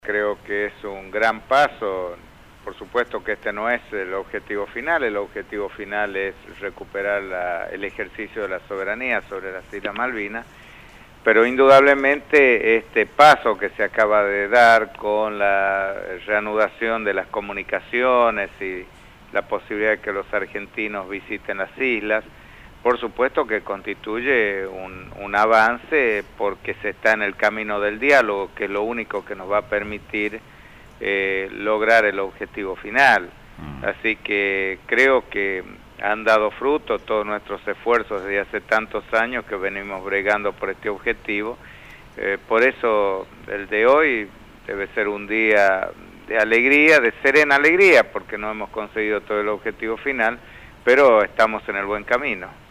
Creo que es un gran paso. Por supuesto que este no es el objetivo final es recuperar el ejercicio de la soberanía sobre las Islas Malvinas, pero indudablemente este paso que se acaba de dar con la reanudación de las comunicaciones y la posibilidad de que los argentinos visiten las islas, por supuesto que constituye un avance porque se está en el camino del diálogo, que es lo único que nos va a permitir lograr el objetivo final. Así que creo que han dado fruto todos nuestros esfuerzos desde hace tantos años que venimos bregando por este objetivo. Por eso el de hoy debe ser un día de alegría, de serena alegría, porque no hemos conseguido todo el objetivo final, pero estamos en el buen camino.